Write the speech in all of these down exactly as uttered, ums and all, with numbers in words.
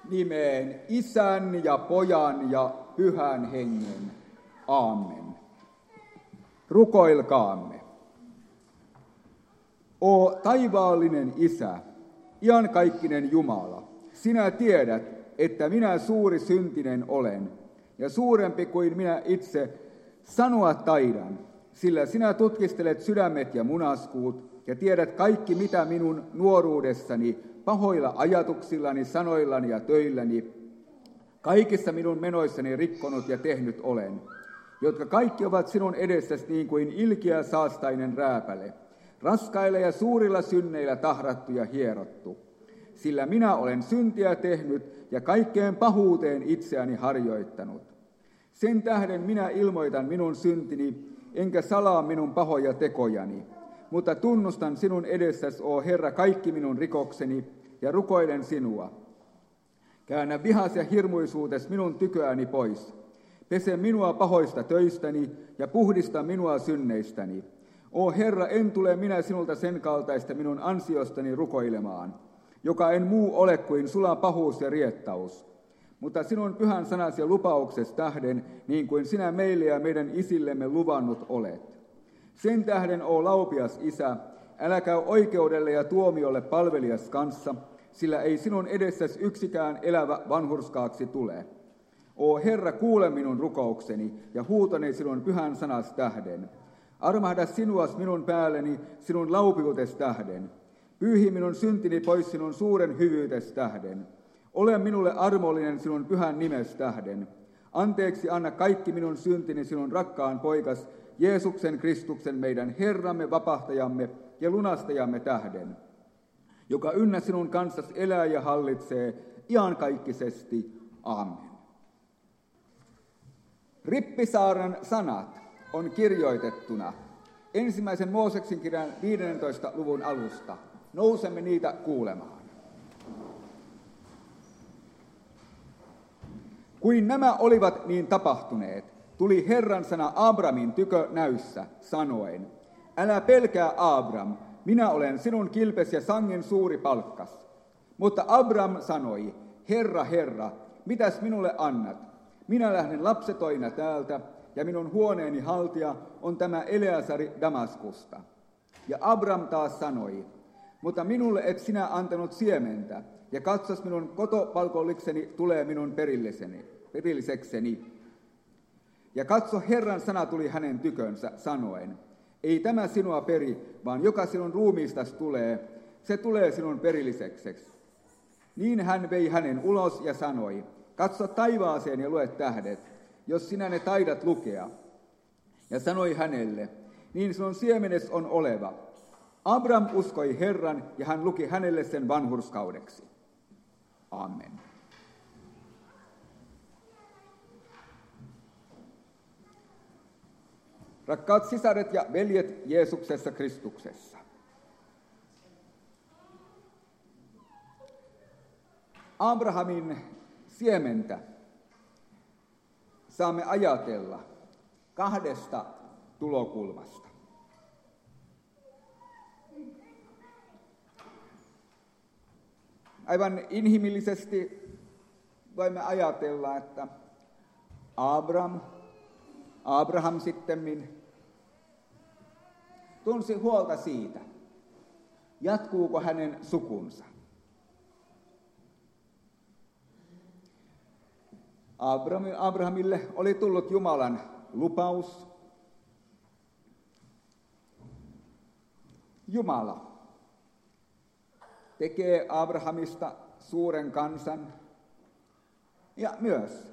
nimeen Isän ja Pojan ja Pyhän Hengen. Aamen. Rukoilkaamme. O taivaallinen Isä, iankaikkinen Jumala, sinä tiedät, että minä suuri syntinen olen, ja suurempi kuin minä itse sanoa taidan, sillä sinä tutkistelet sydämet ja munaskuut, ja tiedät kaikki, mitä minun nuoruudessani, pahoilla ajatuksillani, sanoillani ja töilläni, kaikissa minun menoissani rikkonut ja tehnyt olen, jotka kaikki ovat sinun edessäsi niin kuin ilkeä saastainen rääpäle, raskailla ja suurilla synneillä tahrattu ja hierottu. Sillä minä olen syntiä tehnyt ja kaikkeen pahuuteen itseäni harjoittanut. Sen tähden minä ilmoitan minun syntini, enkä salaa minun pahoja tekojani, mutta tunnustan sinun edessäsi, o Herra, kaikki minun rikokseni ja rukoilen sinua. Käännä vihas ja hirmuisuutes minun tyköäni pois. Pese minua pahoista töistäni ja puhdista minua synneistäni. O Herra, en tule minä sinulta sen kaltaista minun ansiostani rukoilemaan, joka en muu ole kuin sula pahuus ja riettaus. Mutta sinun pyhän sanasi ja lupauksesi tähden, niin kuin sinä meille ja meidän isillemme luvannut olet. Sen tähden, o laupias Isä, älä käy oikeudelle ja tuomiolle palvelias kanssa, sillä ei sinun edessäsi yksikään elävä vanhurskaaksi tule. O Herra, kuule minun rukoukseni ja huutoni sinun pyhän sanas tähden. Armahda sinuas minun päälleni sinun laupiutes tähden. Pyyhi minun syntini pois sinun suuren hyvyytes tähden. Ole minulle armollinen sinun pyhän nimes tähden. Anteeksi anna kaikki minun syntini sinun rakkaan poikas, Jeesuksen Kristuksen meidän Herramme, vapahtajamme ja lunastajamme tähden, joka ynnä sinun kanssasi elää ja hallitsee iankaikkisesti. Aamen. Rippisaaren sanat on kirjoitettuna ensimmäisen Mooseksen kirjan viidennentoista luvun alusta. Nousemme niitä kuulemaan. Kuin nämä olivat niin tapahtuneet, tuli Herran sana Abramin tykö näyssä, sanoen, älä pelkää Abram, minä olen sinun kilpes ja sangen suuri palkkas. Mutta Abram sanoi, Herra, Herra, mitäs minulle annat? Minä lähden lapsetoina täältä, ja minun huoneeni haltija on tämä Eleasari Damaskusta. Ja Abram taas sanoi, mutta minulle et sinä antanut siementä, ja katsos minun kotopalkollikseni tulee minun perilliseni, perillisekseni. Ja katso, Herran sana tuli hänen tykönsä, sanoen, ei tämä sinua peri, vaan joka sinun ruumiistas tulee, se tulee sinun perilliseksi. Niin hän vei hänen ulos ja sanoi, katso taivaaseen ja lue tähdet, jos sinä ne taidat lukea. Ja sanoi hänelle, niin sinun siemenes on oleva. Abram uskoi Herran, ja hän luki hänelle sen vanhurskaudeksi. Amen. Rakkaat sisaret ja veljet Jeesuksessa Kristuksessa. Abrahamin siementä saamme ajatella kahdesta tulokulmasta. Aivan inhimillisesti voimme ajatella, että Abraham, Abraham sittemmin tunsi huolta siitä, jatkuuko hänen sukunsa. Abrahamille oli tullut Jumalan lupaus. Jumala tekee Abrahamista suuren kansan ja myös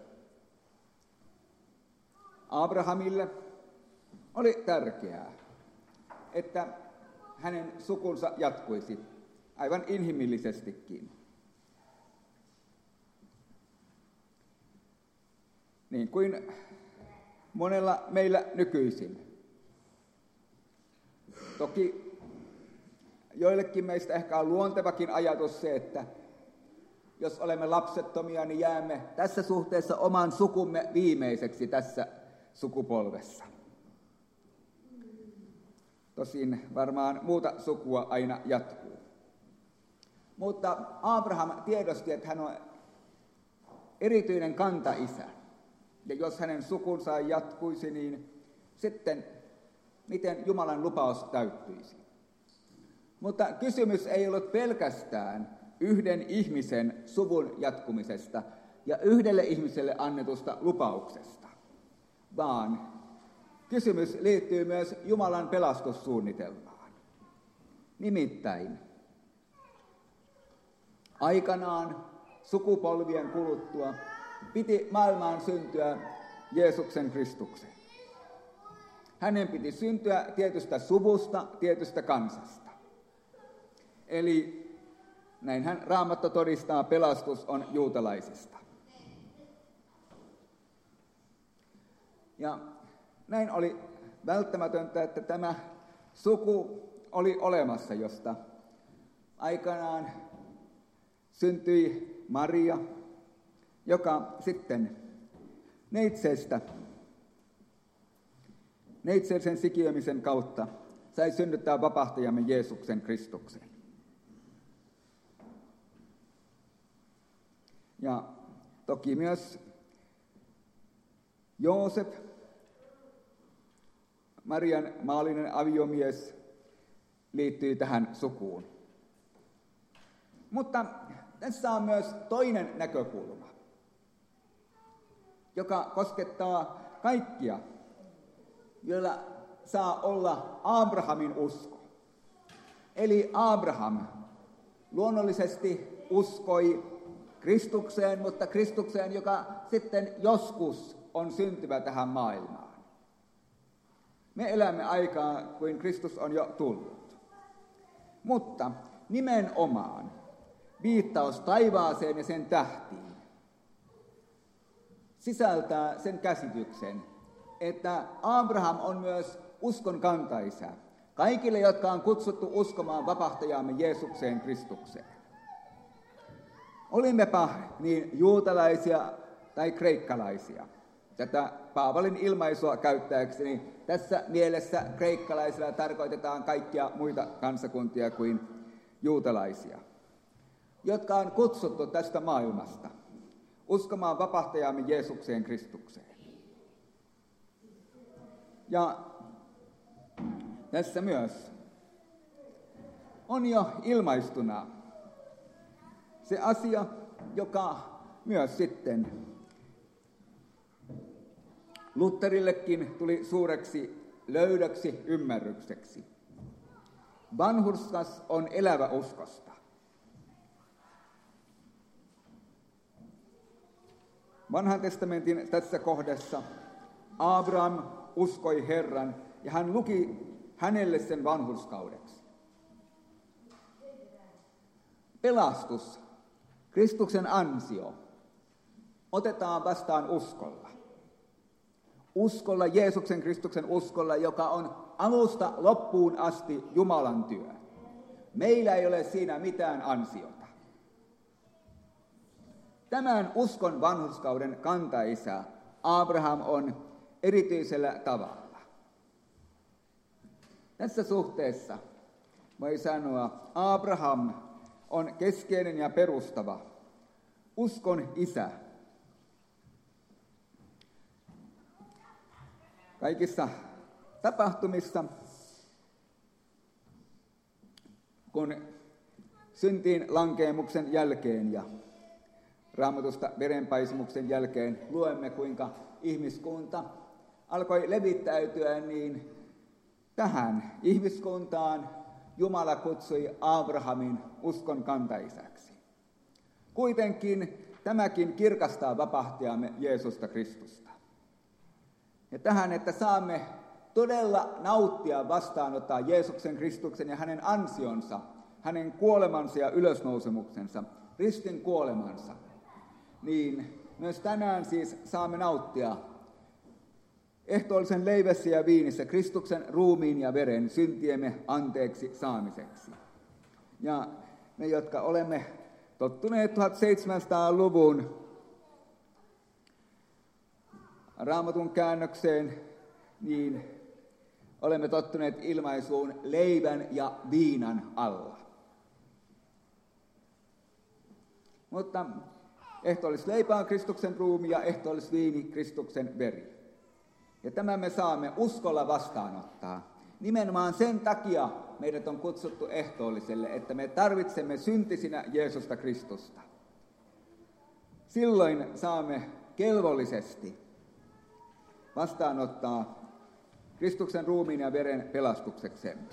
Abrahamille oli tärkeää, että hänen sukunsa jatkuisi aivan inhimillisestikin. Niin kuin monella meillä nykyisin. Toki joillekin meistä ehkä on luontevakin ajatus se, että jos olemme lapsettomia, niin jäämme tässä suhteessa oman sukumme viimeiseksi tässä sukupolvessa. Tosin varmaan muuta sukua aina jatkuu. Mutta Abraham tiedosti, että hän on erityinen kantaisä. Ja jos hänen sukunsa jatkuisi, niin sitten miten Jumalan lupaus täyttyisi. Mutta kysymys ei ollut pelkästään yhden ihmisen suvun jatkumisesta ja yhdelle ihmiselle annetusta lupauksesta, vaan kysymys liittyy myös Jumalan pelastussuunnitelmaan. Nimittäin aikanaan sukupolvien kuluttua piti maailmaan syntyä Jeesuksen Kristuksen. Hänen piti syntyä tietystä suvusta, tietystä kansasta. Eli näinhän Raamattu todistaa, pelastus on juutalaisista. Ja näin oli välttämätöntä, että tämä suku oli olemassa, josta aikanaan syntyi Maria, joka sitten neitseestä, neitseellisen sikiömisen kautta sai synnyttää vapahtajamme Jeesuksen Kristuksen. Ja toki myös Joosef, Marian maallinen aviomies, liittyy tähän sukuun. Mutta tässä on myös toinen näkökulma, joka koskettaa kaikkia, joilla saa olla Abrahamin usko. Eli Abraham luonnollisesti uskoi Kristukseen, mutta Kristukseen, joka sitten joskus on syntyvä tähän maailmaan. Me elämme aikaa, kuin Kristus on jo tullut. Mutta nimenomaan viittaus taivaaseen ja sen tähtiin sisältää sen käsityksen, että Abraham on myös uskon kantaisä kaikille, jotka on kutsuttu uskomaan vapahtajaamme Jeesukseen Kristukseen. Olimmepa niin juutalaisia tai kreikkalaisia. Tätä Paavalin ilmaisua käyttääkseni tässä mielessä kreikkalaisilla tarkoitetaan kaikkia muita kansakuntia kuin juutalaisia, jotka on kutsuttu tästä maailmasta uskomaan vapahtajaamme Jeesukseen Kristukseen. Ja tässä myös on jo ilmaistuna se asia, joka myös sitten Lutherillekin tuli suureksi löydöksi ymmärrykseksi. Vanhurskas on elävä uskosta. Vanhan testamentin tässä kohdassa Abraham uskoi Herran ja hän luki hänelle sen vanhurskaudeksi. Pelastus, Kristuksen ansio, otetaan vastaan uskolla. Uskolla, Jeesuksen Kristuksen uskolla, joka on alusta loppuun asti Jumalan työ. Meillä ei ole siinä mitään ansiota. Tämän uskon vanhurskauden kantaisä Abraham on erityisellä tavalla. Tässä suhteessa voi sanoa, Abraham on keskeinen ja perustava uskon isä. Kaikissa tapahtumissa, kun syntiin lankeemuksen jälkeen ja Raamatusta verenpaisumuksen jälkeen luemme, kuinka ihmiskunta alkoi levittäytyä, niin tähän ihmiskuntaan Jumala kutsui Abrahamin uskon kantaisäksi. Kuitenkin tämäkin kirkastaa vapahtajamme Jeesusta Kristusta. Ja tähän, että saamme todella nauttia vastaanottaa Jeesuksen Kristuksen ja hänen ansionsa, hänen kuolemansa ja ylösnousemuksensa, ristin kuolemansa, niin myös tänään siis saamme nauttia ehtoollisen leivessä ja viinissä Kristuksen ruumiin ja veren syntiemme anteeksi saamiseksi. Ja me, jotka olemme tottuneet tuhatseitsemänsataaluvun Raamatun käännökseen, niin olemme tottuneet ilmaisuun leivän ja viinan alla. Mutta Ehtoollisleipä on Kristuksen ruumi ja ehtoollisviini Kristuksen veri. Ja tämän me saamme uskolla vastaanottaa. Nimenomaan sen takia meidät on kutsuttu ehtoolliselle, että me tarvitsemme syntisinä Jeesusta Kristusta. Silloin saamme kelvollisesti vastaanottaa Kristuksen ruumiin ja veren pelastukseksemme.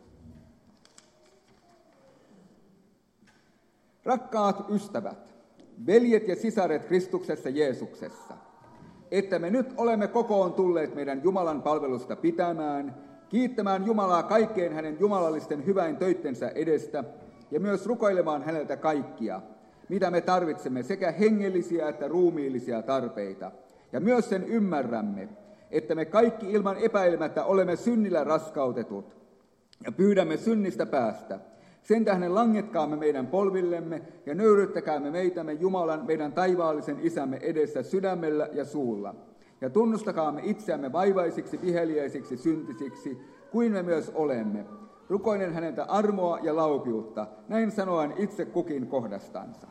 Rakkaat ystävät, veljet ja sisaret Kristuksessa Jeesuksessa, että me nyt olemme kokoon tulleet meidän Jumalan palvelusta pitämään, kiittämään Jumalaa kaikkeen hänen jumalallisten hyväin töittensä edestä ja myös rukoilemaan häneltä kaikkia, mitä me tarvitsemme, sekä hengellisiä että ruumiillisia tarpeita. Ja myös sen ymmärrämme, että me kaikki ilman epäilemättä olemme synnillä raskautetut ja pyydämme synnistä päästä. Sen tähden langetkaamme meidän polvillemme ja nöyryttäkäämme meitämme Jumalan, meidän taivaallisen Isämme edessä sydämellä ja suulla. Ja tunnustakaamme itseämme vaivaisiksi, viheliäisiksi, syntisiksi, kuin me myös olemme. Rukoinen häneltä armoa ja laupiutta, näin sanoen itse kukin kohdastansa.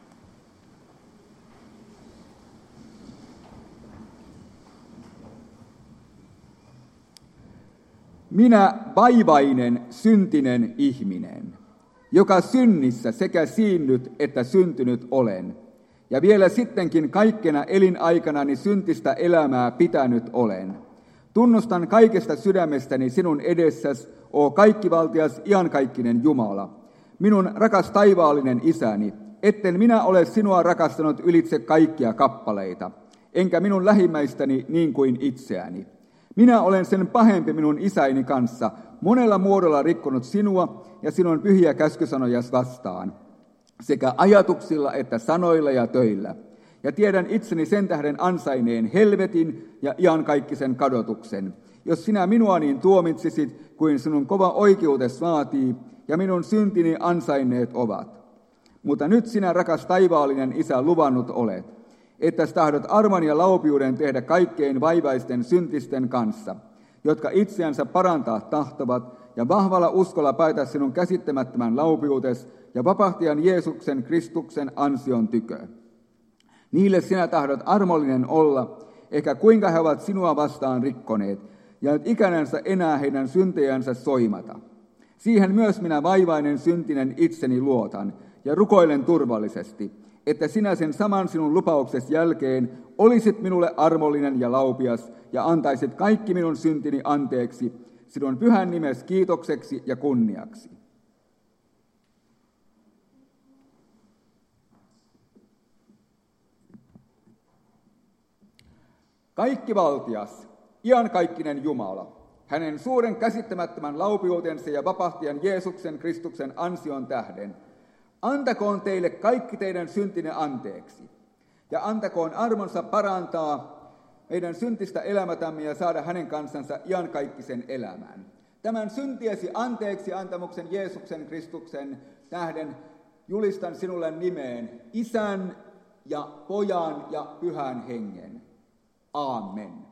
Minä vaivainen, syntinen ihminen, joka synnissä sekä siinnyt että syntynyt olen, ja vielä sittenkin kaikkena elinaikanani syntistä elämää pitänyt olen. Tunnustan kaikesta sydämestäni sinun edessäsi, o kaikkivaltias iankaikkinen Jumala, minun rakas taivaallinen Isäni, etten minä ole sinua rakastanut ylitse kaikkia kappaleita, enkä minun lähimmäistäni niin kuin itseäni. Minä olen sen pahempi minun isäini kanssa, monella muodolla rikkonut sinua ja sinun pyhiä käskysanojas vastaan, sekä ajatuksilla että sanoilla ja töillä. Ja tiedän itseni sen tähden ansaineen helvetin ja iankaikkisen kadotuksen, jos sinä minua niin tuomitsisit, kuin sinun kova oikeutes vaatii, ja minun syntini ansainneet ovat. Mutta nyt sinä, rakas taivaallinen Isä, luvannut olet, että tahdot armon ja laupiuden tehdä kaikkein vaivaisten syntisten kanssa, jotka itseänsä parantaa tahtovat, ja vahvalla uskolla paita sinun käsittämättömän laupiutes ja vapahtajan Jeesuksen Kristuksen ansion tykö. Niille sinä tahdot armollinen olla, ehkä kuinka he ovat sinua vastaan rikkoneet, ja et ikänänsä enää heidän syntejänsä soimata. Siihen myös minä vaivainen syntinen itseni luotan, ja rukoilen turvallisesti, että sinä sen saman sinun lupaukses jälkeen olisit minulle armollinen ja laupias, ja antaisit kaikki minun syntini anteeksi, sinun pyhän nimes kiitokseksi ja kunniaksi. Kaikkivaltias, iankaikkinen Jumala, hänen suuren käsittämättömän laupiutensa ja vapahtajan Jeesuksen Kristuksen ansion tähden, antakoon teille kaikki teidän syntine anteeksi, ja antakoon armonsa parantaa meidän syntistä elämätämme ja saada hänen kansansa iankaikkisen elämään. Tämän syntiesi anteeksi antamuksen Jeesuksen Kristuksen tähden julistan sinulle nimeen Isän ja Pojan ja Pyhän Hengen. Aamen.